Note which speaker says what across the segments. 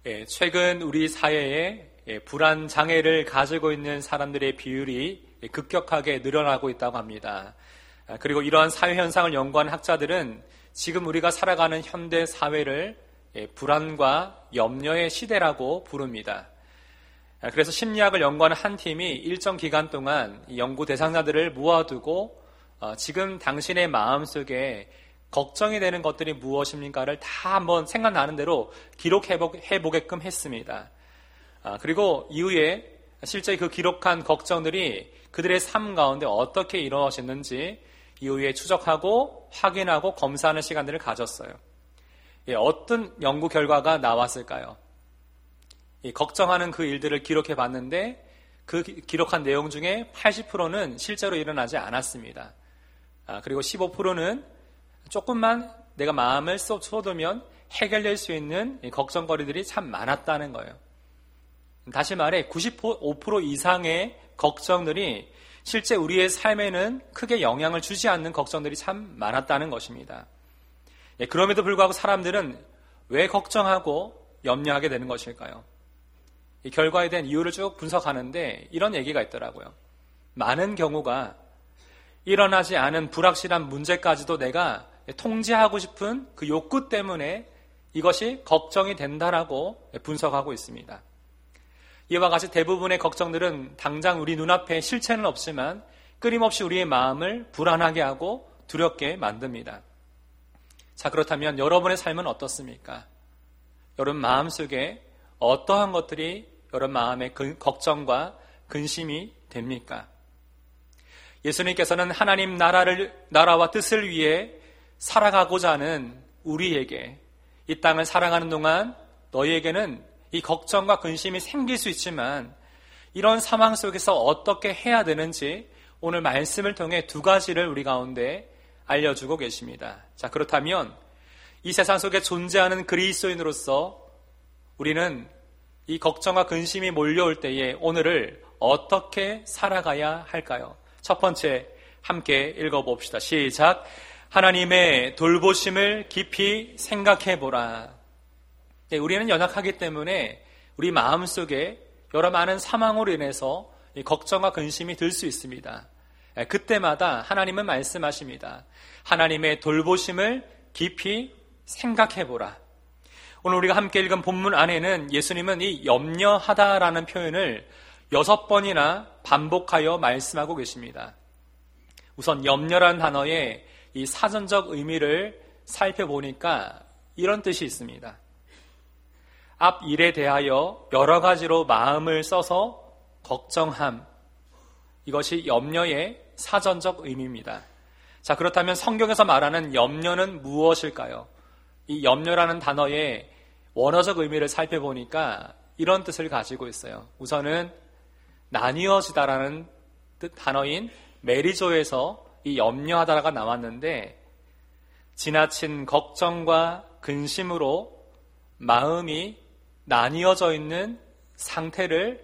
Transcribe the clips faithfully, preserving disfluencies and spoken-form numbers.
Speaker 1: 예, 최근 우리 사회에 예, 불안 장애를 가지고 있는 사람들의 비율이 예, 급격하게 늘어나고 있다고 합니다. 아, 그리고 이러한 사회 현상을 연구한 학자들은 지금 우리가 살아가는 현대 사회를 예, 불안과 염려의 시대라고 부릅니다. 아, 그래서 심리학을 연구하는 한 팀이 일정 기간 동안 이 연구 대상자들을 모아두고 어, 지금 당신의 마음속에 걱정이 되는 것들이 무엇입니까를 다 한번 생각나는 대로 기록해보게끔 했습니다. 아, 그리고 이후에 실제 그 기록한 걱정들이 그들의 삶 가운데 어떻게 이루어졌는지 이후에 추적하고 확인하고 검사하는 시간들을 가졌어요. 예, 어떤 연구 결과가 나왔을까요? 예, 걱정하는 그 일들을 기록해 봤는데 그 기록한 내용 중에 팔십 퍼센트는 실제로 일어나지 않았습니다. 아, 그리고 십오 퍼센트는 조금만 내가 마음을 쏟으면 해결될 수 있는 걱정거리들이 참 많았다는 거예요. 다시 말해 구십오 퍼센트 이상의 걱정들이 실제 우리의 삶에는 크게 영향을 주지 않는 걱정들이 참 많았다는 것입니다. 예, 그럼에도 불구하고 사람들은 왜 걱정하고 염려하게 되는 것일까요? 이 결과에 대한 이유를 쭉 분석하는데 이런 얘기가 있더라고요. 많은 경우가 일어나지 않은 불확실한 문제까지도 내가 통제하고 싶은 그 욕구 때문에 이것이 걱정이 된다라고 분석하고 있습니다. 이와 같이 대부분의 걱정들은 당장 우리 눈앞에 실체는 없지만 끊임없이 우리의 마음을 불안하게 하고 두렵게 만듭니다. 자, 그렇다면 여러분의 삶은 어떻습니까? 여러분 마음속에 어떠한 것들이 여러분 마음의 걱정과 근심이 됩니까? 예수님께서는 하나님 나라를, 나라와 뜻을 위해 살아가고자 하는 우리에게 이 땅을 살아가는 동안 너희에게는 이 걱정과 근심이 생길 수 있지만 이런 상황 속에서 어떻게 해야 되는지 오늘 말씀을 통해 두 가지를 우리 가운데 알려주고 계십니다. 자, 그렇다면 이 세상 속에 존재하는 그리스도인으로서 우리는 이 걱정과 근심이 몰려올 때에 오늘을 어떻게 살아가야 할까요? 첫 번째 함께 읽어봅시다. 시작. 하나님의 돌보심을 깊이 생각해보라. 네, 우리는 연약하기 때문에 우리 마음속에 여러 많은 상황으로 인해서 이 걱정과 근심이 들 수 있습니다. 네, 그때마다 하나님은 말씀하십니다. 하나님의 돌보심을 깊이 생각해보라. 오늘 우리가 함께 읽은 본문 안에는 예수님은 이 염려하다라는 표현을 여섯 번이나 반복하여 말씀하고 계십니다. 우선 염려란 단어의 이 사전적 의미를 살펴보니까 이런 뜻이 있습니다. 앞 일에 대하여 여러 가지로 마음을 써서 걱정함. 이것이 염려의 사전적 의미입니다. 자, 그렇다면 성경에서 말하는 염려는 무엇일까요? 이 염려라는 단어의 원어적 의미를 살펴보니까 이런 뜻을 가지고 있어요. 우선은 나뉘어지다라는 뜻 단어인 메리조에서 이 염려하다가 나왔는데 지나친 걱정과 근심으로 마음이 나뉘어져 있는 상태를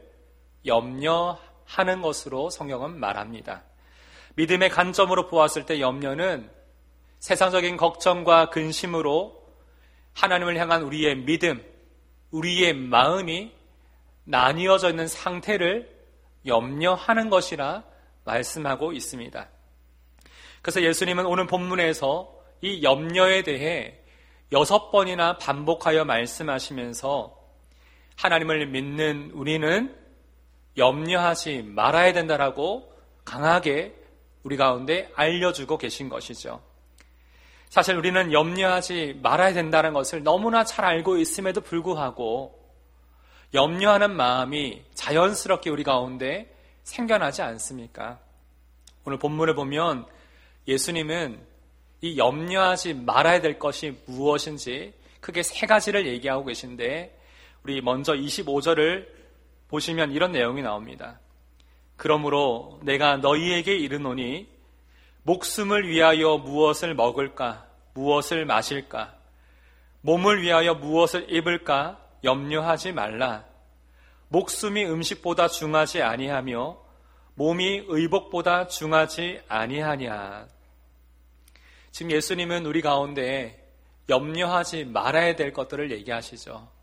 Speaker 1: 염려하는 것으로 성경은 말합니다. 믿음의 관점으로 보았을 때 염려는 세상적인 걱정과 근심으로 하나님을 향한 우리의 믿음, 우리의 마음이 나뉘어져 있는 상태를 염려하는 것이라 말씀하고 있습니다. 그래서 예수님은 오늘 본문에서 이 염려에 대해 여섯 번이나 반복하여 말씀하시면서 하나님을 믿는 우리는 염려하지 말아야 된다라고 강하게 우리 가운데 알려주고 계신 것이죠. 사실 우리는 염려하지 말아야 된다는 것을 너무나 잘 알고 있음에도 불구하고 염려하는 마음이 자연스럽게 우리 가운데 생겨나지 않습니까? 오늘 본문을 보면 예수님은 이 염려하지 말아야 될 것이 무엇인지 크게 세 가지를 얘기하고 계신데 우리 먼저 이십오 절을 보시면 이런 내용이 나옵니다. 그러므로 내가 너희에게 이르노니 목숨을 위하여 무엇을 먹을까, 무엇을 마실까, 몸을 위하여 무엇을 입을까 염려하지 말라. 목숨이 음식보다 중하지 아니하며 몸이 의복보다 중하지 아니하냐. 지금 예수님은 우리 가운데 염려하지 말아야 될 것들을 얘기하시죠.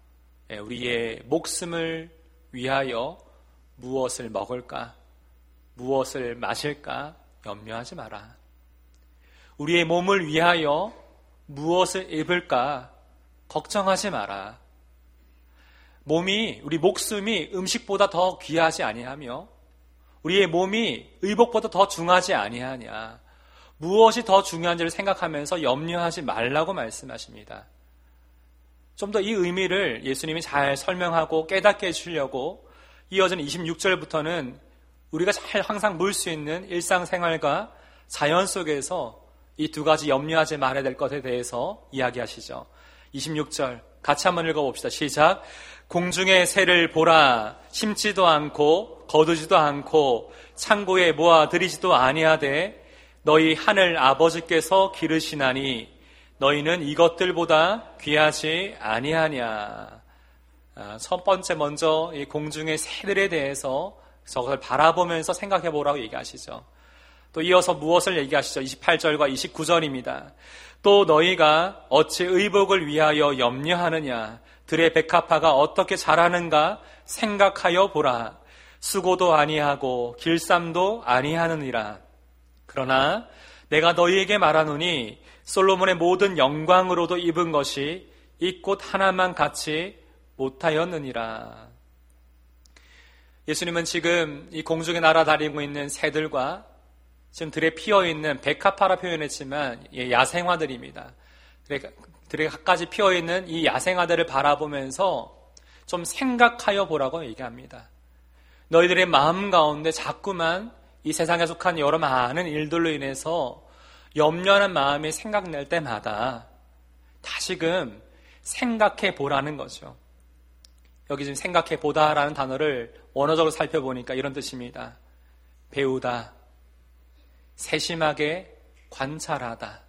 Speaker 1: 우리의 목숨을 위하여 무엇을 먹을까, 무엇을 마실까 염려하지 마라. 우리의 몸을 위하여 무엇을 입을까 걱정하지 마라. 몸이, 우리 목숨이 음식보다 더 귀하지 아니하며 우리의 몸이 의복보다 더 중하지 아니하냐. 무엇이 더 중요한지를 생각하면서 염려하지 말라고 말씀하십니다. 좀 더 이 의미를 예수님이 잘 설명하고 깨닫게 해주려고 이어지는 이십육 절부터는 우리가 잘 항상 물 수 있는 일상생활과 자연 속에서 이 두 가지 염려하지 말아야 될 것에 대해서 이야기하시죠. 이십육 절 같이 한번 읽어봅시다. 시작. 공중의 새를 보라. 심지도 않고 거두지도 않고 창고에 모아들이지도 아니하되 너희 하늘 아버지께서 기르시나니 너희는 이것들보다 귀하지 아니하냐. 아, 첫 번째 먼저 이 공중의 새들에 대해서 저것을 바라보면서 생각해 보라고 얘기하시죠. 또 이어서 무엇을 얘기하시죠? 이십팔 절과 이십구 절입니다. 또 너희가 어찌 의복을 위하여 염려하느냐. 들의 백합화가 어떻게 자라는가 생각하여 보라. 수고도 아니하고 길쌈도 아니하느니라. 그러나 내가 너희에게 말하노니 솔로몬의 모든 영광으로도 입은 것이 이 꽃 하나만 같이 못하였느니라. 예수님은 지금 이 공중에 날아다니고 있는 새들과 지금 들에 피어있는 백합화라 표현했지만 야생화들입니다. 들에 갖가지 피어있는 이 야생화들을 바라보면서 좀 생각하여 보라고 얘기합니다. 너희들의 마음 가운데 자꾸만 이 세상에 속한 여러 많은 일들로 인해서 염려하는 마음이 생각날 때마다 다시금 생각해 보라는 거죠. 여기 지금 생각해 보다라는 단어를 원어적으로 살펴보니까 이런 뜻입니다. 배우다, 세심하게 관찰하다,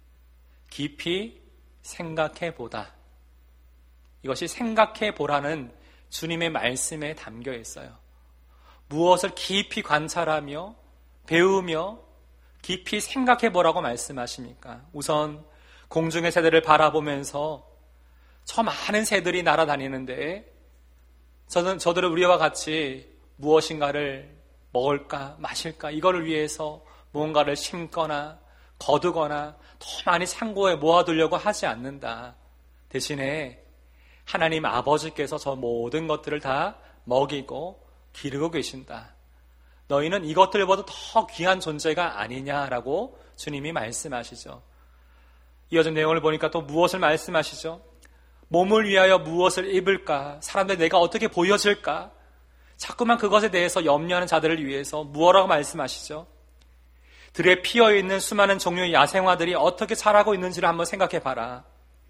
Speaker 1: 깊이 생각해 보다. 이것이 생각해 보라는 주님의 말씀에 담겨 있어요. 무엇을 깊이 관찰하며 배우며 깊이 생각해 보라고 말씀하십니까? 우선 공중의 새들을 바라보면서 저 많은 새들이 날아다니는데 저는, 저들은 우리와 같이 무엇인가를 먹을까 마실까 이거를 위해서 무언가를 심거나 거두거나 더 많이 창고에 모아두려고 하지 않는다. 대신에 하나님 아버지께서 저 모든 것들을 다 먹이고 기르고 계신다. 너희는 이것들보다 더 귀한 존재가 아니냐라고 주님이 말씀하시죠. 이어진 내용을 보니까 또 무엇을 말씀하시죠? 몸을 위하여 무엇을 입을까? 사람들 내가 어떻게 보여질까? 자꾸만 그것에 대해서 염려하는 자들을 위해서 무엇라고 말씀하시죠? 들에 피어있는 수많은 종류의 야생화들이 어떻게 자라고 있는지를 한번 생각해 봐라.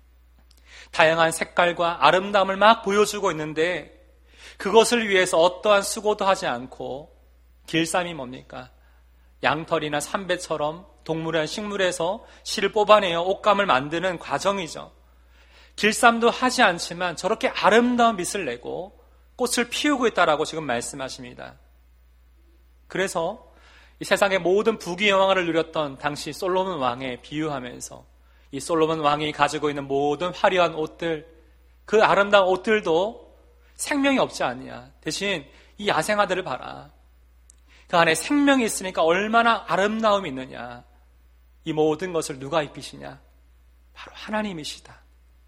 Speaker 1: 다양한 색깔과 아름다움을 막 보여주고 있는데 그것을 위해서 어떠한 수고도 하지 않고 길쌈이 뭡니까? 양털이나 삼배처럼 동물이나 식물에서 실을 뽑아내어 옷감을 만드는 과정이죠. 길쌈도 하지 않지만 저렇게 아름다운 빛을 내고 꽃을 피우고 있다라고 지금 말씀하십니다. 그래서 이 세상의 모든 부귀영화를 누렸던 당시 솔로몬 왕에 비유하면서 이 솔로몬 왕이 가지고 있는 모든 화려한 옷들, 그 아름다운 옷들도 생명이 없지 않냐. 대신 이 야생화들을 봐라. 그 안에 생명이 있으니까 얼마나 아름다움이 있느냐. 이 모든 것을 누가 입히시냐? 바로 하나님이시다.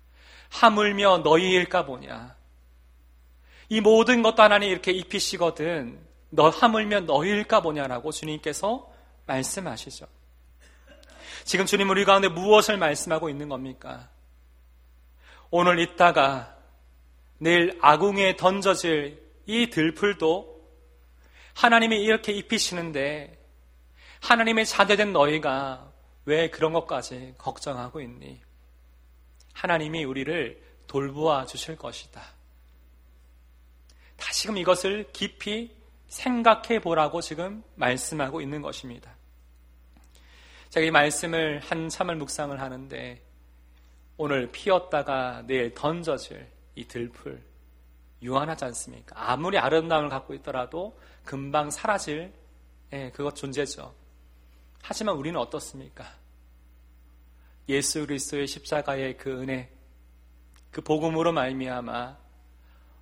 Speaker 1: 하물며 너희일까 보냐. 이 모든 것도 하나님 이렇게 입히시거든 너 하물며 너희일까 보냐라고 주님께서 말씀하시죠. 지금 주님 우리 가운데 무엇을 말씀하고 있는 겁니까? 오늘 있다가 내일 아궁이에 던져질 이 들풀도 하나님이 이렇게 입히시는데 하나님의 자녀된 너희가 왜 그런 것까지 걱정하고 있니? 하나님이 우리를 돌보아 주실 것이다. 다시금 이것을 깊이 생각해 보라고 지금 말씀하고 있는 것입니다. 제가 이 말씀을 한참을 묵상을 하는데 오늘 피었다가 내일 던져질 이 들풀 유한하지 않습니까? 아무리 아름다움을 갖고 있더라도 금방 사라질 예, 그것 존재죠. 하지만 우리는 어떻습니까? 예수 그리스도의 십자가의 그 은혜, 그 복음으로 말미암아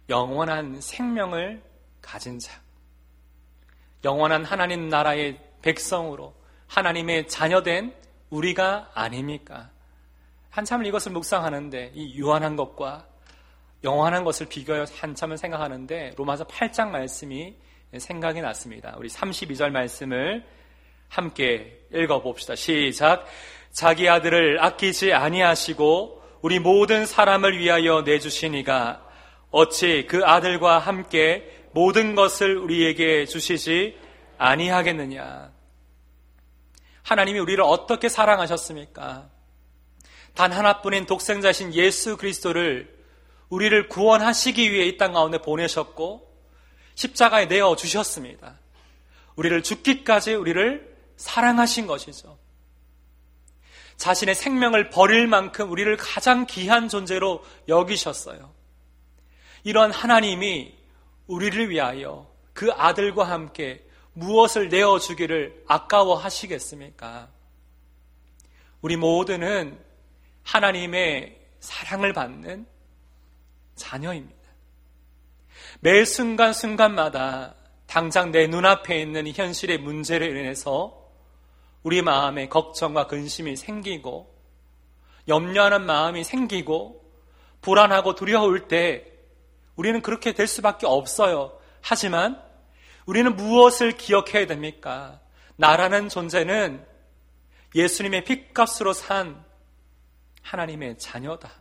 Speaker 1: 영원한 생명을 가진 자, 영원한 하나님 나라의 백성으로 하나님의 자녀된 우리가 아닙니까? 한참을 이것을 묵상하는데 이 유한한 것과 영원한 것을 비교해 한참을 생각하는데 로마서 팔 장 말씀이 생각이 났습니다. 우리 삼십이 절 말씀을 함께 읽어봅시다. 시작. 자기 아들을 아끼지 아니하시고 우리 모든 사람을 위하여 내주시니가 어찌 그 아들과 함께 모든 것을 우리에게 주시지 아니하겠느냐. 하나님이 우리를 어떻게 사랑하셨습니까? 단 하나뿐인 독생자신 예수 그리스도를 우리를 구원하시기 위해 이 땅 가운데 보내셨고 십자가에 내어 주셨습니다. 우리를 죽기까지 우리를 사랑하신 것이죠. 자신의 생명을 버릴 만큼 우리를 가장 귀한 존재로 여기셨어요. 이런 하나님이 우리를 위하여 그 아들과 함께 무엇을 내어주기를 아까워하시겠습니까? 우리 모두는 하나님의 사랑을 받는 자녀입니다. 매 순간순간마다 당장 내 눈앞에 있는 이 현실의 문제로 인해서 우리 마음에 걱정과 근심이 생기고 염려하는 마음이 생기고 불안하고 두려울 때 우리는 그렇게 될 수밖에 없어요. 하지만 우리는 무엇을 기억해야 됩니까? 나라는 존재는 예수님의 핏값으로 산 하나님의 자녀다.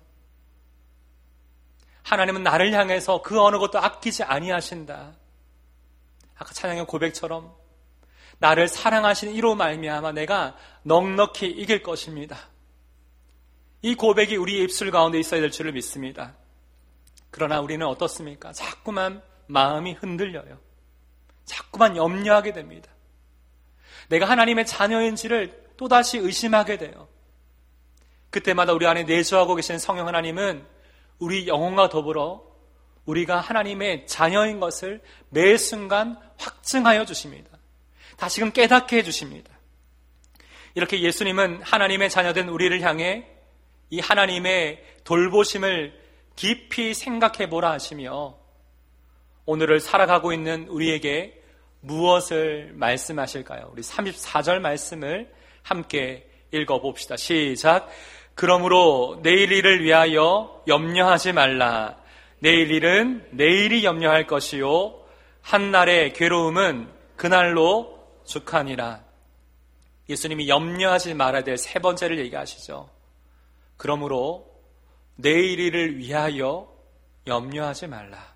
Speaker 1: 하나님은 나를 향해서 그 어느 것도 아끼지 아니하신다. 아까 찬양의 고백처럼 나를 사랑하시는 이로 말미암아 내가 넉넉히 이길 것입니다. 이 고백이 우리의 입술 가운데 있어야 될 줄을 믿습니다. 그러나 우리는 어떻습니까? 자꾸만 마음이 흔들려요. 자꾸만 염려하게 됩니다. 내가 하나님의 자녀인지를 또다시 의심하게 돼요. 그때마다 우리 안에 내주하고 계신 성령 하나님은 우리 영혼과 더불어 우리가 하나님의 자녀인 것을 매 순간 확증하여 주십니다. 다시금 깨닫게 해주십니다. 이렇게 예수님은 하나님의 자녀된 우리를 향해 이 하나님의 돌보심을 깊이 생각해 보라 하시며 오늘을 살아가고 있는 우리에게 무엇을 말씀하실까요? 우리 삼십사 절 말씀을 함께 읽어봅시다. 시작. 그러므로 내일 일을 위하여 염려하지 말라. 내일 일은 내일이 염려할 것이요 한날의 괴로움은 그날로 죽하니라. 예수님이 염려하지 말아야 될 세 번째를 얘기하시죠. 그러므로 내일 일을 위하여 염려하지 말라.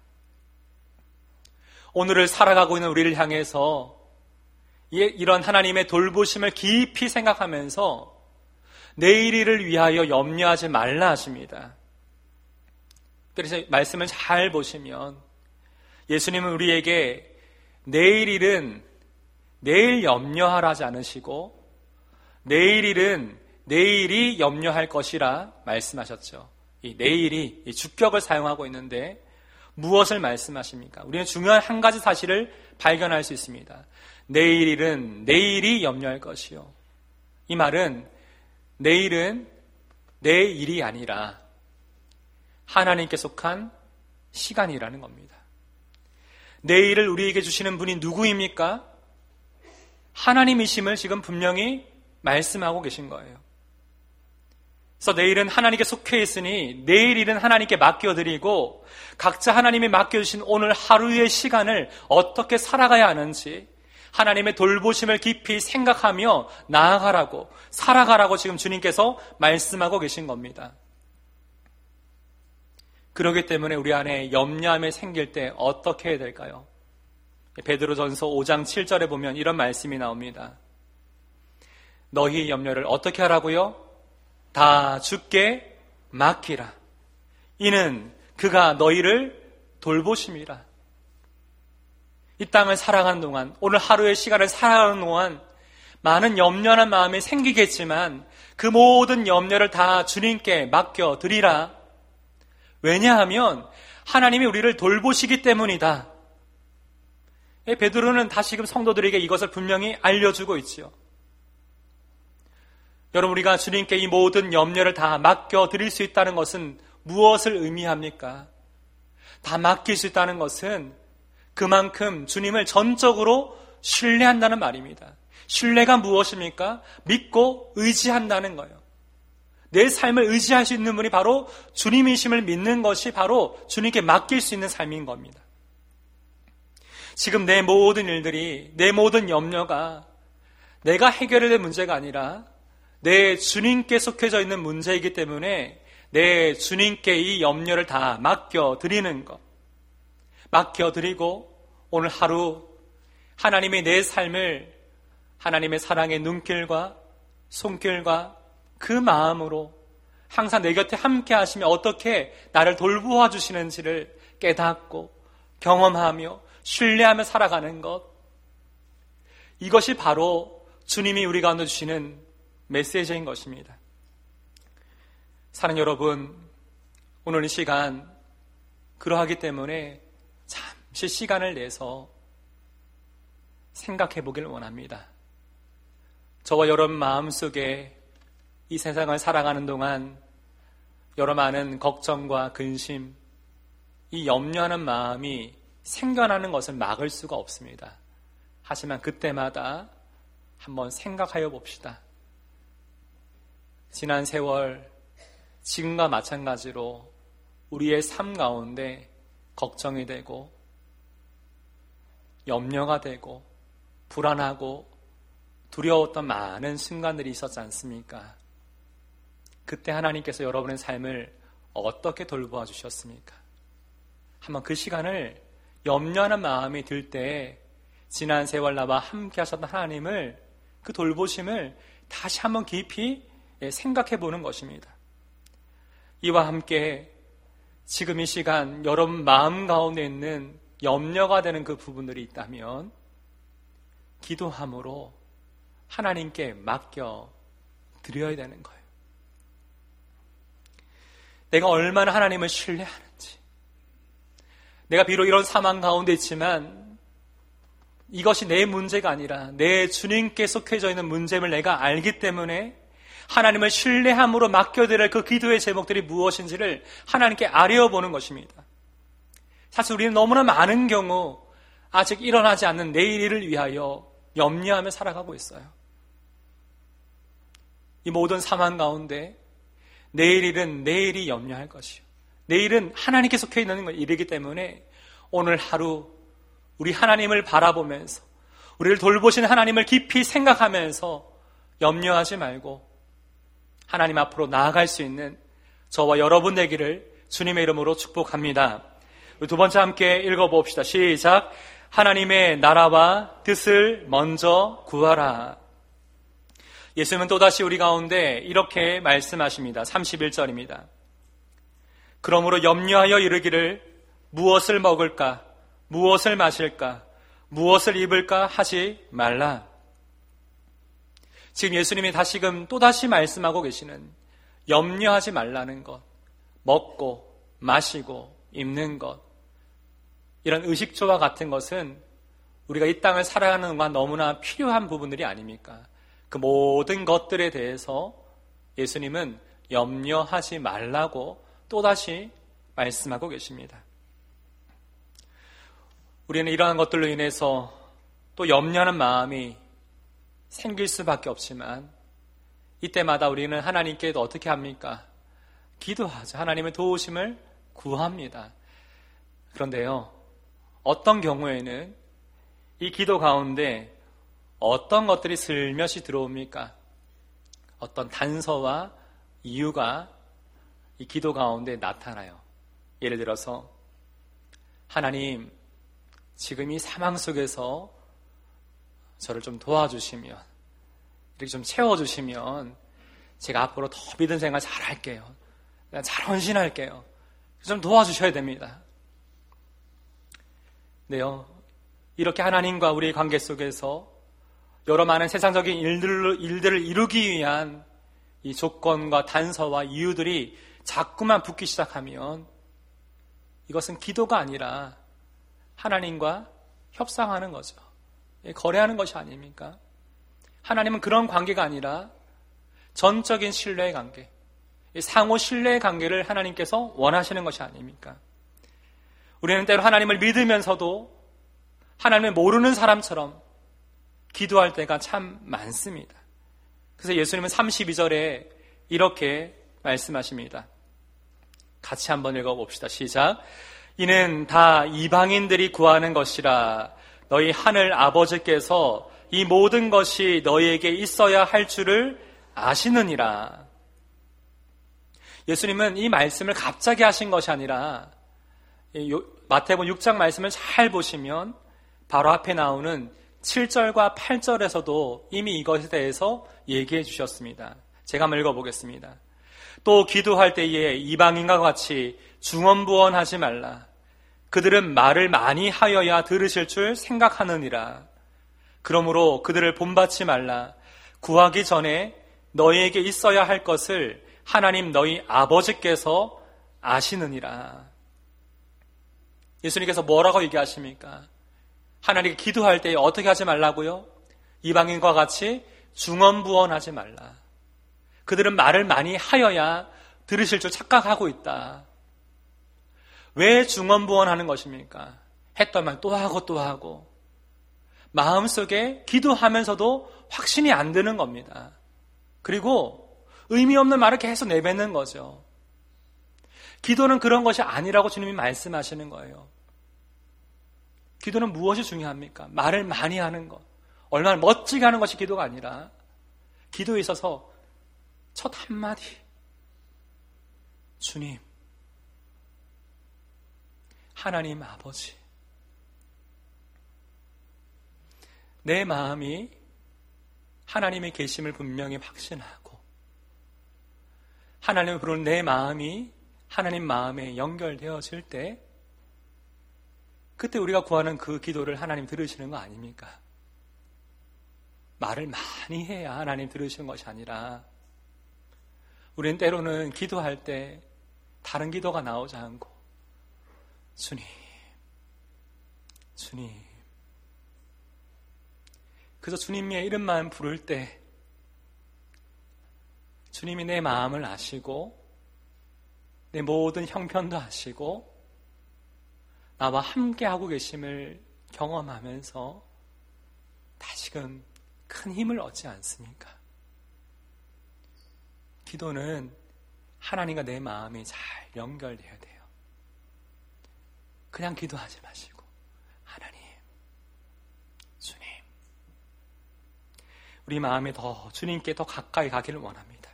Speaker 1: 오늘을 살아가고 있는 우리를 향해서 이런 하나님의 돌보심을 깊이 생각하면서 내일 일을 위하여 염려하지 말라 하십니다. 그래서 말씀을 잘 보시면 예수님은 우리에게 내일 일은 내일 염려하라 하지 않으시고 내일 일은 내일이 염려할 것이라 말씀하셨죠. 이 내일이 이 주격을 사용하고 있는데 무엇을 말씀하십니까? 우리는 중요한 한 가지 사실을 발견할 수 있습니다. 내일 일은 내일이 염려할 것이요. 이 말은 내일은 내 일이 아니라 하나님께 속한 시간이라는 겁니다. 내일을 우리에게 주시는 분이 누구입니까? 하나님이심을 지금 분명히 말씀하고 계신 거예요. 그래서 내일은 하나님께 속해 있으니 내일 일은 하나님께 맡겨드리고 각자 하나님이 맡겨주신 오늘 하루의 시간을 어떻게 살아가야 하는지 하나님의 돌보심을 깊이 생각하며 나아가라고 살아가라고 지금 주님께서 말씀하고 계신 겁니다. 그렇기 때문에 우리 안에 염려함이 생길 때 어떻게 해야 될까요? 베드로전서 오 장 칠 절에 보면 이런 말씀이 나옵니다. 너희 염려를 어떻게 하라고요? 다 주께 맡기라. 이는 그가 너희를 돌보심이라. 이 땅을 살아가는 동안, 오늘 하루의 시간을 살아가는 동안 많은 염려한 마음이 생기겠지만 그 모든 염려를 다 주님께 맡겨드리라. 왜냐하면 하나님이 우리를 돌보시기 때문이다. 베드로는 다시금 성도들에게 이것을 분명히 알려주고 있지요. 여러분, 우리가 주님께 이 모든 염려를 다 맡겨드릴 수 있다는 것은 무엇을 의미합니까? 다 맡길 수 있다는 것은 그만큼 주님을 전적으로 신뢰한다는 말입니다. 신뢰가 무엇입니까? 믿고 의지한다는 거예요. 내 삶을 의지할 수 있는 분이 바로 주님이심을 믿는 것이 바로 주님께 맡길 수 있는 삶인 겁니다. 지금 내 모든 일들이, 내 모든 염려가 내가 해결해야 될 문제가 아니라 내 주님께 속해져 있는 문제이기 때문에 내 주님께 이 염려를 다 맡겨드리는 것, 맡겨드리고 오늘 하루 하나님의 내 삶을 하나님의 사랑의 눈길과 손길과 그 마음으로 항상 내 곁에 함께 하시며 어떻게 나를 돌보아 주시는지를 깨닫고 경험하며 신뢰하며 살아가는 것, 이것이 바로 주님이 우리 가운데 주시는 메시지인 것입니다. 사랑하는 여러분, 오늘 이 시간 그러하기 때문에 잠시 시간을 내서 생각해 보길 원합니다. 저와 여러분 마음속에 이 세상을 살아가는 동안 여러 많은 걱정과 근심, 이 염려하는 마음이 생겨나는 것을 막을 수가 없습니다. 하지만 그때마다 한번 생각하여 봅시다. 지난 세월, 지금과 마찬가지로 우리의 삶 가운데 걱정이 되고 염려가 되고 불안하고 두려웠던 많은 순간들이 있었지 않습니까? 그때 하나님께서 여러분의 삶을 어떻게 돌보아 주셨습니까? 한번 그 시간을 염려하는 마음이 들 때 지난 세월 나와 함께 하셨던 하나님을, 그 돌보심을 다시 한번 깊이 생각해 보는 것입니다. 이와 함께 지금 이 시간 여러분 마음 가운데 있는 염려가 되는 그 부분들이 있다면 기도함으로 하나님께 맡겨 드려야 되는 거예요. 내가 얼마나 하나님을 신뢰하는지, 내가 비록 이런 상황 가운데 있지만 이것이 내 문제가 아니라 내 주님께 속해져 있는 문제임을 내가 알기 때문에 하나님을 신뢰함으로 맡겨드릴 그 기도의 제목들이 무엇인지를 하나님께 아뢰어보는 것입니다. 사실 우리는 너무나 많은 경우 아직 일어나지 않는 내일 일을 위하여 염려하며 살아가고 있어요. 이 모든 상황 가운데 내일 일은 내일이 염려할 것이요, 내일은 하나님께 속해 있는 일이기 때문에 오늘 하루 우리 하나님을 바라보면서 우리를 돌보신 하나님을 깊이 생각하면서 염려하지 말고 하나님 앞으로 나아갈 수 있는 저와 여러분 되기를 주님의 이름으로 축복합니다. 두 번째 함께 읽어봅시다. 시작. 하나님의 나라와 뜻을 먼저 구하라. 예수님은 또다시 우리 가운데 이렇게 말씀하십니다. 삼십일 절입니다. 그러므로 염려하여 이르기를 무엇을 먹을까, 무엇을 마실까, 무엇을 입을까 하지 말라. 지금 예수님이 다시금 또다시 말씀하고 계시는 염려하지 말라는 것, 먹고 마시고 입는 것, 이런 의식주와 같은 것은 우리가 이 땅을 살아가는 동안 너무나 필요한 부분들이 아닙니까? 그 모든 것들에 대해서 예수님은 염려하지 말라고 또다시 말씀하고 계십니다. 우리는 이러한 것들로 인해서 또 염려하는 마음이 생길 수밖에 없지만 이때마다 우리는 하나님께 어떻게 합니까? 기도하죠. 하나님의 도우심을 구합니다. 그런데요, 어떤 경우에는 이 기도 가운데 어떤 것들이 슬며시 들어옵니까? 어떤 단서와 이유가 이 기도 가운데 나타나요. 예를 들어서 하나님, 지금 이 상황 속에서 저를 좀 도와주시면, 이렇게 좀 채워주시면 제가 앞으로 더 믿음 생활 잘할게요. 잘 헌신할게요. 좀 도와주셔야 됩니다. 네요. 이렇게 하나님과 우리의 관계 속에서 여러 많은 세상적인 일들을, 일들을 이루기 위한 이 조건과 단서와 이유들이 자꾸만 붙기 시작하면 이것은 기도가 아니라 하나님과 협상하는 거죠. 거래하는 것이 아닙니까? 하나님은 그런 관계가 아니라 전적인 신뢰의 관계, 상호 신뢰의 관계를 하나님께서 원하시는 것이 아닙니까? 우리는 때로 하나님을 믿으면서도 하나님을 모르는 사람처럼 기도할 때가 참 많습니다. 그래서 예수님은 삼십이 절에 이렇게 말씀하십니다. 같이 한번 읽어봅시다. 시작. 이는 다 이방인들이 구하는 것이라 너희 하늘 아버지께서 이 모든 것이 너희에게 있어야 할 줄을 아시느니라. 예수님은 이 말씀을 갑자기 하신 것이 아니라 마태복음 육 장 말씀을 잘 보시면 바로 앞에 나오는 칠 절과 팔 절에서도 이미 이것에 대해서 얘기해 주셨습니다. 제가 한번 읽어보겠습니다. 또 기도할 때에 이방인과 같이 중언부언하지 말라. 그들은 말을 많이 하여야 들으실 줄 생각하느니라. 그러므로 그들을 본받지 말라. 구하기 전에 너희에게 있어야 할 것을 하나님 너희 아버지께서 아시느니라. 예수님께서 뭐라고 얘기하십니까? 하나님께 기도할 때 어떻게 하지 말라고요? 이방인과 같이 중언부언하지 말라. 그들은 말을 많이 하여야 들으실 줄 착각하고 있다. 왜 중언부언하는 것입니까? 했던 말 또 하고 또 하고 마음속에 기도하면서도 확신이 안 드는 겁니다. 그리고 의미 없는 말을 계속 내뱉는 거죠. 기도는 그런 것이 아니라고 주님이 말씀하시는 거예요. 기도는 무엇이 중요합니까? 말을 많이 하는 것, 얼마나 멋지게 하는 것이 기도가 아니라 기도에 있어서 첫 한마디, 주님, 하나님 아버지, 내 마음이 하나님의 계심을 분명히 확신하고 하나님을 부르는 내 마음이 하나님 마음에 연결되어질 때 그때 우리가 구하는 그 기도를 하나님 들으시는 거 아닙니까? 말을 많이 해야 하나님 들으시는 것이 아니라 우리는 때로는 기도할 때 다른 기도가 나오지 않고 주님, 주님 그래서 주님의 이름만 부를 때 주님이 내 마음을 아시고 내 모든 형편도 아시고 나와 함께하고 계심을 경험하면서 다시금 큰 힘을 얻지 않습니까? 기도는 하나님과 내 마음이 잘 연결돼야 돼요. 그냥 기도하지 마시고 하나님, 주님, 우리 마음이 더 주님께 더 가까이 가기를 원합니다.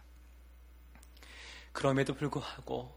Speaker 1: 그럼에도 불구하고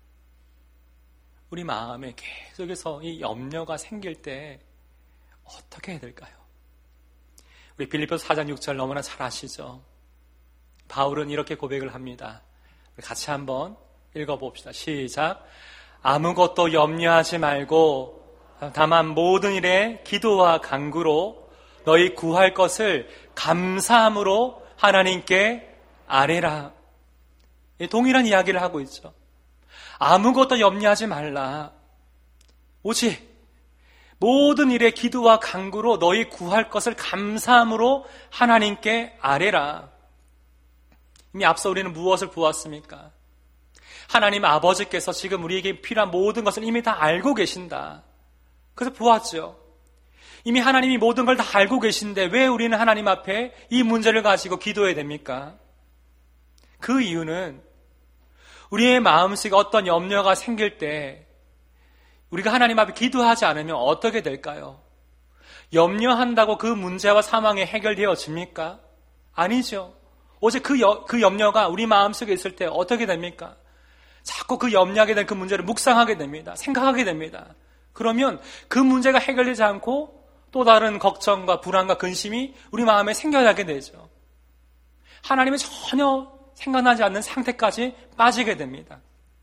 Speaker 1: 우리 마음에 계속해서 이 염려가 생길 때 어떻게 해야 될까요? 우리 빌립보서 사 장 육 절 너무나 잘 아시죠? 바울은 이렇게 고백을 합니다. 같이 한번 읽어봅시다. 시작. 아무것도 염려하지 말고 다만 모든 일에 기도와 간구로 너희 구할 것을 감사함으로 하나님께 아뢰라. 동일한 이야기를 하고 있죠. 아무것도 염려하지 말라. 오직 모든 일에 기도와 간구로 너희 구할 것을 감사함으로 하나님께 아뢰라. 이미 앞서 우리는 무엇을 보았습니까? 하나님 아버지께서 지금 우리에게 필요한 모든 것을 이미 다 알고 계신다. 그래서 보았죠. 이미 하나님이 모든 걸 다 알고 계신데 왜 우리는 하나님 앞에 이 문제를 가지고 기도해야 됩니까? 그 이유는 우리의 마음속에 어떤 염려가 생길 때 우리가 하나님 앞에 기도하지 않으면 어떻게 될까요? 염려한다고 그 문제와 상황이 해결되어집니까? 아니죠. 오직 그, 여, 그 염려가 우리 마음속에 있을 때 어떻게 됩니까? 자꾸 그 염려하게 된 그 문제를 묵상하게 됩니다. 생각하게 됩니다. 그러면 그 문제가 해결되지 않고 또 다른 걱정과 불안과 근심이 우리 마음에 생겨나게 되죠. 하나님이 전혀 생각나지 않는 상태까지 빠지게 됩니다.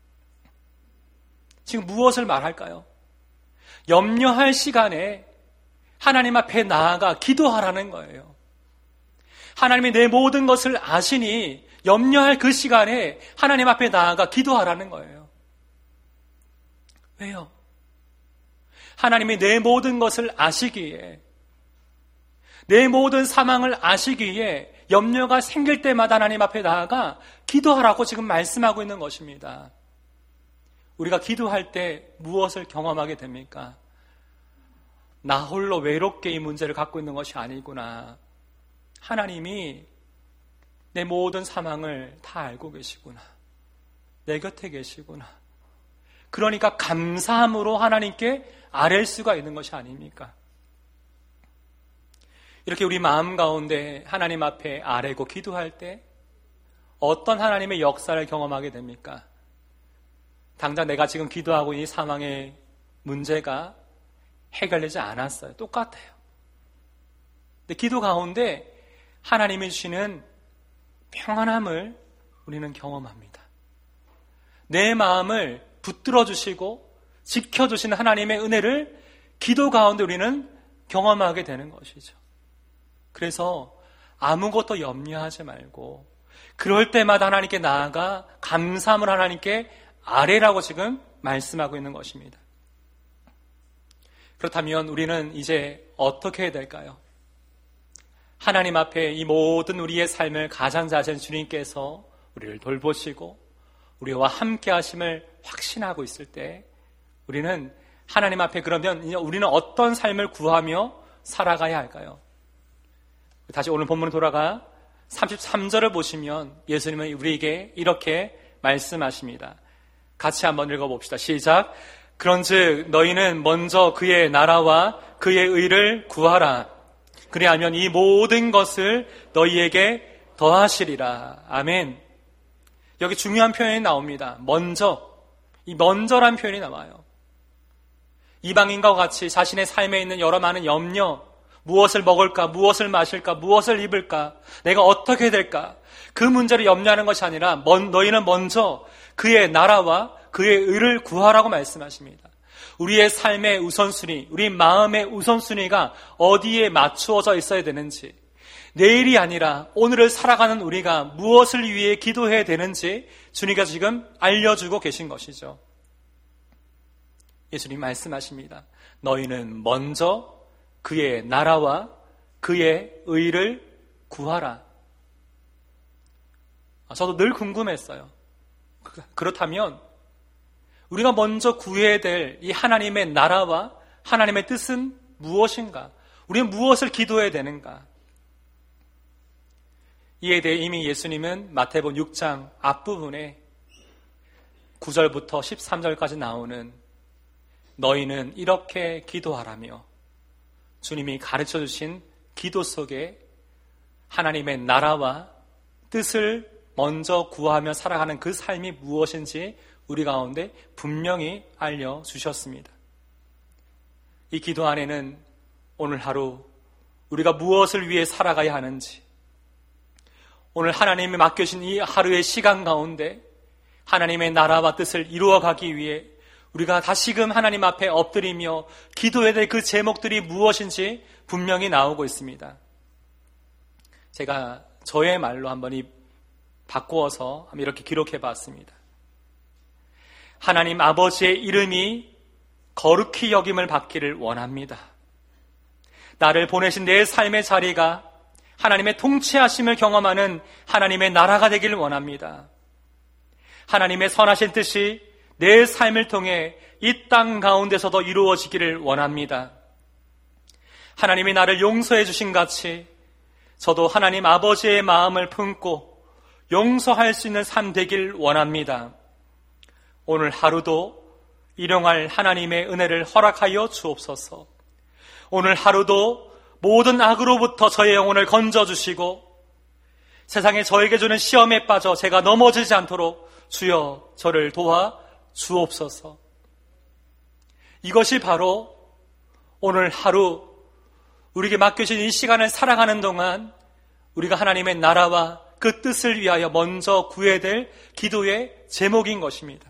Speaker 1: 지금 무엇을 말할까요? 염려할 시간에 하나님 앞에 나아가 기도하라는 거예요. 하나님이 내 모든 것을 아시니 염려할 그 시간에 하나님 앞에 나아가 기도하라는 거예요. 왜요? 하나님이 내 모든 것을 아시기에, 내 모든 상황을 아시기에 염려가 생길 때마다 하나님 앞에 나아가 기도하라고 지금 말씀하고 있는 것입니다. 우리가 기도할 때 무엇을 경험하게 됩니까? 나 홀로 외롭게 이 문제를 갖고 있는 것이 아니구나. 하나님이 내 모든 상황을 다 알고 계시구나. 내 곁에 계시구나. 그러니까 감사함으로 하나님께 아뢰일 수가 있는 것이 아닙니까? 이렇게 우리 마음 가운데 하나님 앞에 아뢰고 기도할 때 어떤 하나님의 역사를 경험하게 됩니까? 당장 내가 지금 기도하고 있는 이 상황의 문제가 해결되지 않았어요. 똑같아요. 근데 기도 가운데 하나님이 주시는 평안함을 우리는 경험합니다. 내 마음을 붙들어 주시고 지켜주시는 하나님의 은혜를 기도 가운데 우리는 경험하게 되는 것이죠. 그래서 아무것도 염려하지 말고 그럴 때마다 하나님께 나아가 감사함을 하나님께 아뢰라고 지금 말씀하고 있는 것입니다. 그렇다면 우리는 이제 어떻게 해야 될까요? 하나님 앞에 이 모든 우리의 삶을 가장자신 주님께서 우리를 돌보시고 우리와 함께 하심을 확신하고 있을 때 우리는 하나님 앞에 그러면 우리는 어떤 삶을 구하며 살아가야 할까요? 다시 오늘 본문으로 돌아가 삼십삼 절을 보시면 예수님은 우리에게 이렇게 말씀하십니다. 같이 한번 읽어봅시다. 시작. 그런즉 너희는 먼저 그의 나라와 그의 의를 구하라. 그리하면 이 모든 것을 너희에게 더하시리라. 아멘. 여기 중요한 표현이 나옵니다. 먼저. 이 먼저란 표현이 나와요. 이방인과 같이 자신의 삶에 있는 여러 많은 염려, 무엇을 먹을까, 무엇을 마실까, 무엇을 입을까, 내가 어떻게 될까, 그 문제를 염려하는 것이 아니라 너희는 먼저 그의 나라와 그의 의를 구하라고 말씀하십니다. 우리의 삶의 우선순위, 우리 마음의 우선순위가 어디에 맞추어져 있어야 되는지, 내일이 아니라 오늘을 살아가는 우리가 무엇을 위해 기도해야 되는지 주님께서 지금 알려주고 계신 것이죠. 예수님 말씀하십니다. 너희는 먼저 그의 나라와 그의 의를 구하라. 저도 늘 궁금했어요. 그렇다면 우리가 먼저 구해야 될 이 하나님의 나라와 하나님의 뜻은 무엇인가? 우리는 무엇을 기도해야 되는가? 이에 대해 이미 예수님은 마태복음 육 장 앞부분에 구 절부터 십삼 절까지 나오는 너희는 이렇게 기도하라며 주님이 가르쳐 주신 기도 속에 하나님의 나라와 뜻을 먼저 구하며 살아가는 그 삶이 무엇인지 우리 가운데 분명히 알려주셨습니다. 이 기도 안에는 오늘 하루 우리가 무엇을 위해 살아가야 하는지, 오늘 하나님이 맡겨주신 이 하루의 시간 가운데 하나님의 나라와 뜻을 이루어가기 위해 우리가 다시금 하나님 앞에 엎드리며 기도해야 될 그 제목들이 무엇인지 분명히 나오고 있습니다. 제가 저의 말로 한번 이 바꾸어서 한번 이렇게 기록해 봤습니다. 하나님 아버지의 이름이 거룩히 여김을 받기를 원합니다. 나를 보내신 내 삶의 자리가 하나님의 통치하심을 경험하는 하나님의 나라가 되기를 원합니다. 하나님의 선하신 뜻이 내 삶을 통해 이 땅 가운데서도 이루어지기를 원합니다. 하나님이 나를 용서해 주신 같이 저도 하나님 아버지의 마음을 품고 용서할 수 있는 삶 되길 원합니다. 오늘 하루도 일용할 하나님의 은혜를 허락하여 주옵소서. 오늘 하루도 모든 악으로부터 저의 영혼을 건져주시고 세상에 저에게 주는 시험에 빠져 제가 넘어지지 않도록 주여 저를 도와 주옵소서. 이것이 바로 오늘 하루 우리에게 맡겨진 이 시간을 살아가는 동안 우리가 하나님의 나라와 그 뜻을 위하여 먼저 구해야 될 기도의 제목인 것입니다.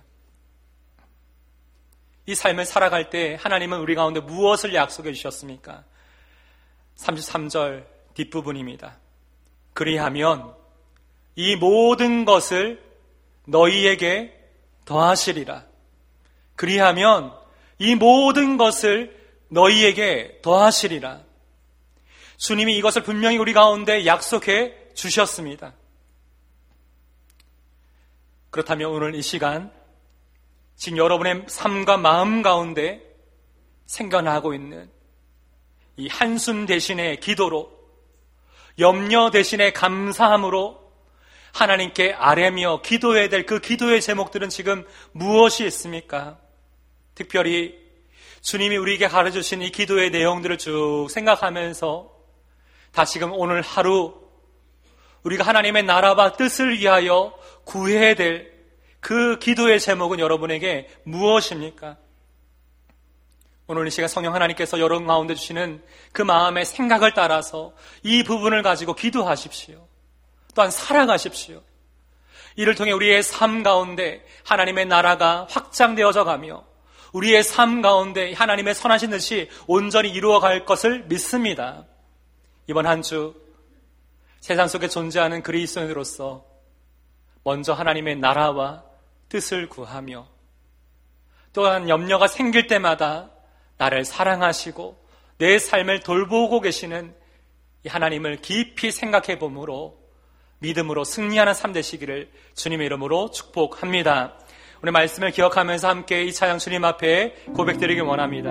Speaker 1: 이 삶을 살아갈 때 하나님은 우리 가운데 무엇을 약속해 주셨습니까? 삼십삼 절 뒷부분입니다. 그리하면 이 모든 것을 너희에게 더하시리라. 그리하면 이 모든 것을 너희에게 더하시리라. 주님이 이것을 분명히 우리 가운데 약속해 주셨습니다. 그렇다면 오늘 이 시간 지금 여러분의 삶과 마음 가운데 생겨나고 있는 이 한숨 대신의 기도로, 염려 대신의 감사함으로 하나님께 아뢰며 기도해야 될 그 기도의 제목들은 지금 무엇이 있습니까? 특별히 주님이 우리에게 가르쳐주신 이 기도의 내용들을 쭉 생각하면서 다시금 오늘 하루 우리가 하나님의 나라와 뜻을 위하여 구해야 될 그 기도의 제목은 여러분에게 무엇입니까? 오늘 이 시간 성령 하나님께서 여러분 가운데 주시는 그 마음의 생각을 따라서 이 부분을 가지고 기도하십시오. 또한 살아가십시오. 이를 통해 우리의 삶 가운데 하나님의 나라가 확장되어져 가며 우리의 삶 가운데 하나님의 선하신 뜻이 온전히 이루어갈 것을 믿습니다. 이번 한 주 세상 속에 존재하는 그리스도인으로서 먼저 하나님의 나라와 뜻을 구하며 또한 염려가 생길 때마다 나를 사랑하시고 내 삶을 돌보고 계시는 이 하나님을 깊이 생각해 봄으로 믿음으로 승리하는 삶 되시기를 주님의 이름으로 축복합니다. 오늘 말씀을 기억하면서 함께 이 찬양 주님 앞에 고백드리기 원합니다.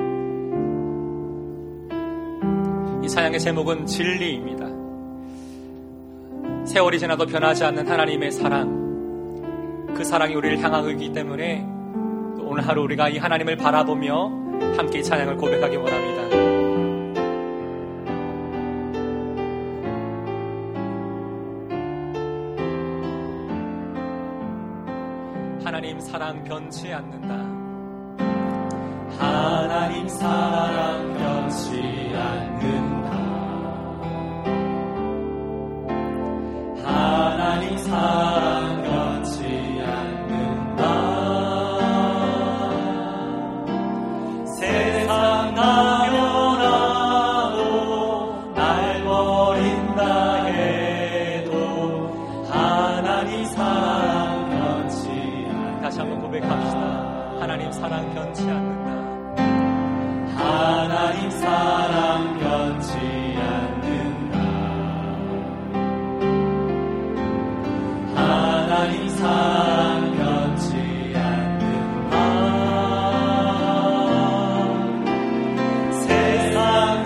Speaker 1: 이 찬양의 제목은 진리입니다. 세월이 지나도 변하지 않는 하나님의 사랑, 그 사랑이 우리를 향하고 있기 때문에 오늘 하루 우리가 이 하나님을 바라보며 함께 이 찬양을 고백하기 원합니다. 하나님 사랑 변치 않는다.
Speaker 2: 하나님 사랑 변치 않는다. 하나님 사랑 변치 않는다. 세상 나면하고 날 버린다 해도 하나님 사랑 변치 않는다.
Speaker 1: 다시 한번 고백합시다. 하나님 사랑 변치 않는다.
Speaker 2: 하나님 사랑 변치 않는다. 하나님 사랑 변치 않는다. 세상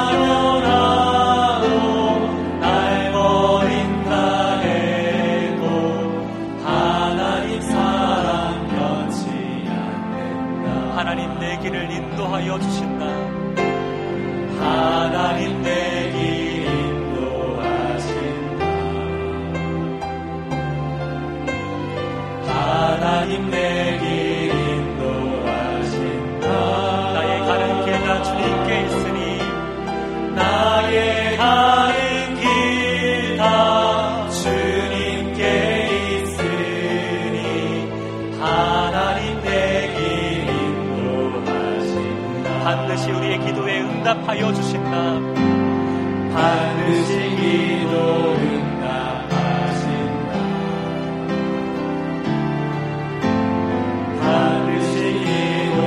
Speaker 2: 나면하고 날 버린다 해도 하나님 사랑 변치 않는다.
Speaker 1: 하나님 내 길을 인도하여 주신다.
Speaker 2: 하나님 내 길 인도하신다. 하나님 내 길 인도하신다.
Speaker 1: 나의 가는 길 다 주님께 있으니
Speaker 2: 나의 가는 길 다 주님께 있으니 하나님 내 길 인도하신다.
Speaker 1: 반드시 우리의 기도에 응답하여 주신다.
Speaker 2: 반드시 기도 응답하신다. 반드시 기도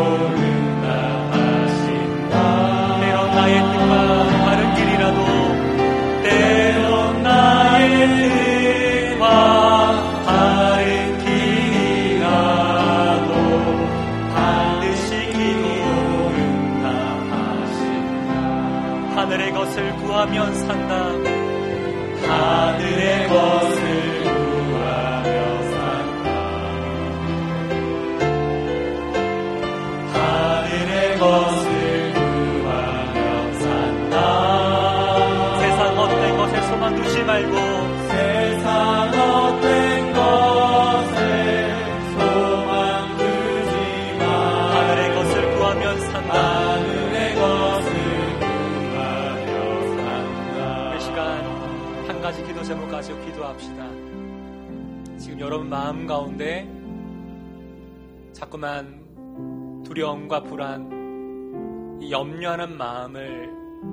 Speaker 2: 응답하신다.
Speaker 1: 때론 나의 뜻과 다른 길이라도
Speaker 2: 때론 나의 뜻과 다른 길이라도 반드시 기도 응답하신다.
Speaker 1: 하늘의 것을 구하면 산다.
Speaker 2: 하늘의 것을 구하며 산다. 하늘의 것을 구하며 산다.
Speaker 1: 세상 헛된 것에 소망 두지 말고
Speaker 2: 세상 헛된 것에 소망 두지 마.
Speaker 1: 하늘의 것을 구하면 산다.
Speaker 2: 하늘의 것을 구하며 산다.
Speaker 1: 이 시간 한 가지 기도 제목 가지고 기도합시다. 지금 여러분 마음 가운데 자꾸만 두려움과 불안, 이 염려하는 마음을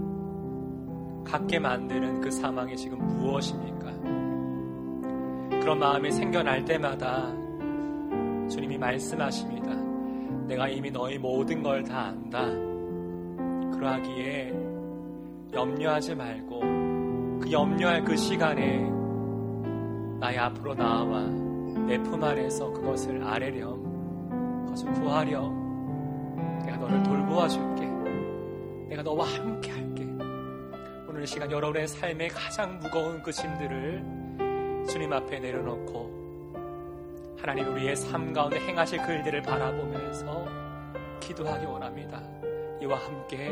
Speaker 1: 갖게 만드는 그 상황이 지금 무엇입니까? 그런 마음이 생겨날 때마다 주님이 말씀하십니다. 내가 이미 너희 모든 걸 다 안다. 그러하기에 염려하지 말고 그 염려할 그 시간에 나의 앞으로 나와 내 품 안에서 그것을 아뢰렴. 그것을 구하려 내가 너를 돌보아 줄게. 내가 너와 함께 할게. 오늘 이 시간 여러분의 삶의 가장 무거운 그 짐들을 주님 앞에 내려놓고 하나님 우리의 삶 가운데 행하실 그 일들을 바라보면서 기도하기 원합니다. 이와 함께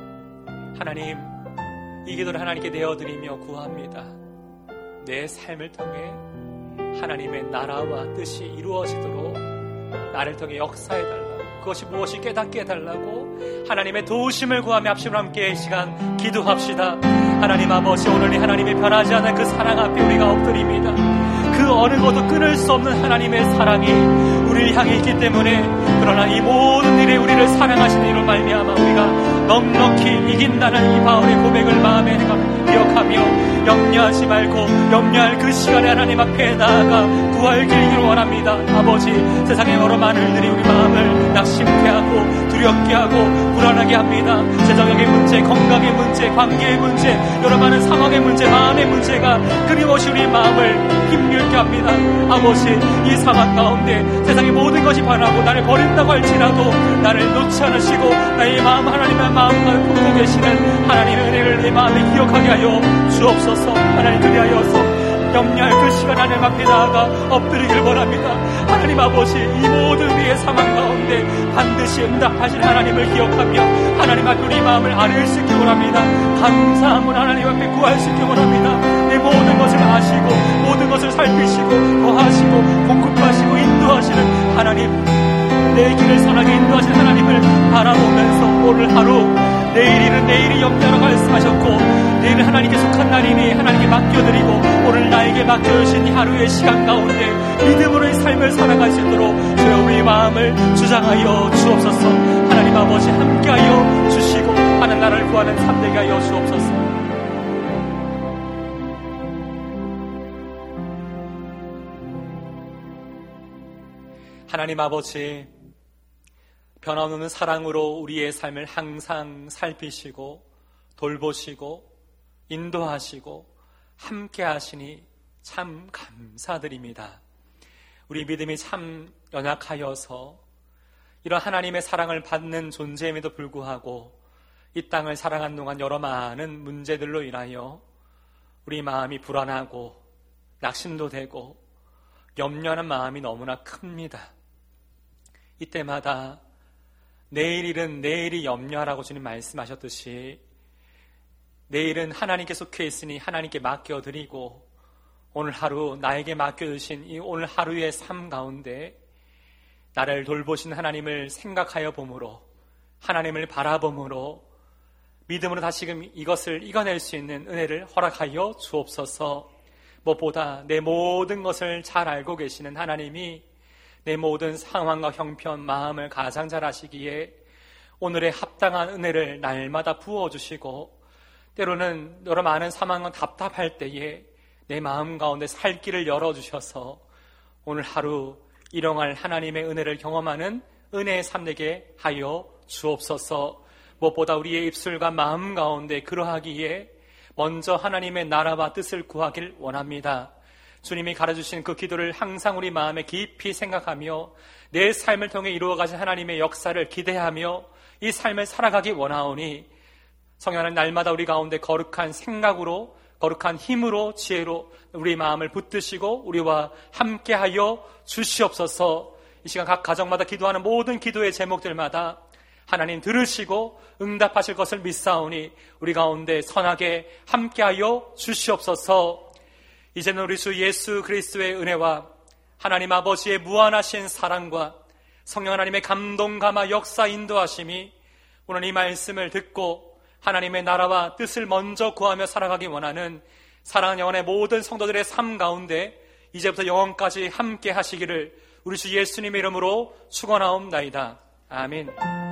Speaker 1: 하나님, 이 기도를 하나님께 내어드리며 구합니다. 내 삶을 통해 하나님의 나라와 뜻이 이루어지도록 나를 통해 역사해달라고, 그것이 무엇이 깨닫게 해달라고 하나님의 도우심을 구하며 합심으로 함께 이 시간 기도합시다. 하나님 아버지, 오늘 이 하나님의 변하지 않는 그 사랑 앞에 우리가 엎드립니다. 그 어느 것도 끊을 수 없는 하나님의 사랑이 우리를 향해 있기 때문에, 그러나 이 모든 일에 우리를 사랑하시는 이로 말미암아 우리가 넉넉히 이긴다는 이 바울의 고백을 마음에 기억하며 염려하지 말고 염려할 그 시간에 하나님 앞에 나아가 구할 길이기를 원합니다. 아버지, 세상의 여러 많은 일들이 우리 마음을 낙심케 하고 두렵게 하고 불안하게 합니다. 재정의 문제, 건강의 문제, 관계의 문제, 여러 많은 상황의 문제, 마음의 문제가 끊임없이 우리 마음을 힘들게 합니다. 아버지, 이 상황 가운데 세상의 모든 것이 변하고 나를 버린다고 할지라도 나를 놓지 않으시고 나의 마음, 하나님의 마음과 품고 계시는 하나님의 은혜를 내 마음에 기억하게 하여 주옵소서. 하나님, 그리하여서 염려할 그 시간 하나님 앞에 나아가 엎드리길 원합니다. 하나님 아버지, 이 모든 우리의 상황 가운데 반드시 응답하실 하나님을 기억하며 하나님 앞에 우리 마음을 아뢰 수 있기 원합니다. 감사함을 하나님 앞에 구할 수 있기 원합니다. 내 모든 것을 아시고 모든 것을 살피시고 더하시고 공급하시고 인도하시는 하나님, 내 길을 선하게 인도하신 하나님을 바라보면서 오늘 하루, 내일이는 내일이 염려라고 말씀하셨고 내일은 하나님께 속한 날이니 하나님께 맡겨드리고 오늘 나에게 맡겨주신 이 하루의 시간 가운데 믿음으로의 삶을 살아갈 수 있도록 주여 우리 마음을 주장하여 주옵소서. 하나님 아버지, 함께하여 주시고 하는 나라를 구하는 삶 되게 하여 주옵소서. 하나님 아버지, 변함없는 사랑으로 우리의 삶을 항상 살피시고 돌보시고 인도하시고 함께 하시니 참 감사드립니다. 우리 믿음이 참 연약하여서 이런 하나님의 사랑을 받는 존재임에도 불구하고 이 땅을 살아가는 동안 여러 많은 문제들로 인하여 우리 마음이 불안하고 낙심도 되고 염려하는 마음이 너무나 큽니다. 이때마다 내일 일은 내일이 염려하라고 주님 말씀하셨듯이 내일은 하나님께 속해 있으니 하나님께 맡겨드리고 오늘 하루 나에게 맡겨주신 이 오늘 하루의 삶 가운데 나를 돌보신 하나님을 생각하여 봄으로, 하나님을 바라봄으로 믿음으로 다시금 이것을 이겨낼 수 있는 은혜를 허락하여 주옵소서. 무엇보다 내 모든 것을 잘 알고 계시는 하나님이 내 모든 상황과 형편, 마음을 가장 잘 아시기에 오늘의 합당한 은혜를 날마다 부어주시고 때로는 여러 많은 상황은 답답할 때에 내 마음 가운데 살 길을 열어주셔서 오늘 하루 일용할 하나님의 은혜를 경험하는 은혜의 삶 되게 하여 주옵소서. 무엇보다 우리의 입술과 마음 가운데 그러하기에 먼저 하나님의 나라와 뜻을 구하길 원합니다. 주님이 가르쳐주신 그 기도를 항상 우리 마음에 깊이 생각하며 내 삶을 통해 이루어가신 하나님의 역사를 기대하며 이 삶을 살아가기 원하오니 성령은 날마다 우리 가운데 거룩한 생각으로, 거룩한 힘으로, 지혜로 우리 마음을 붙드시고 우리와 함께하여 주시옵소서. 이 시간 각 가정마다 기도하는 모든 기도의 제목들마다 하나님 들으시고 응답하실 것을 믿사오니 우리 가운데 선하게 함께하여 주시옵소서. 이제는 우리 주 예수 그리스도의 은혜와 하나님 아버지의 무한하신 사랑과 성령 하나님의 감동, 감화, 역사, 인도하심이 오늘 이 말씀을 듣고 하나님의 나라와 뜻을 먼저 구하며 살아가기 원하는 사랑하는 영혼의 모든 성도들의 삶 가운데 이제부터 영원까지 함께 하시기를 우리 주 예수님의 이름으로 축원하옵나이다. 아멘.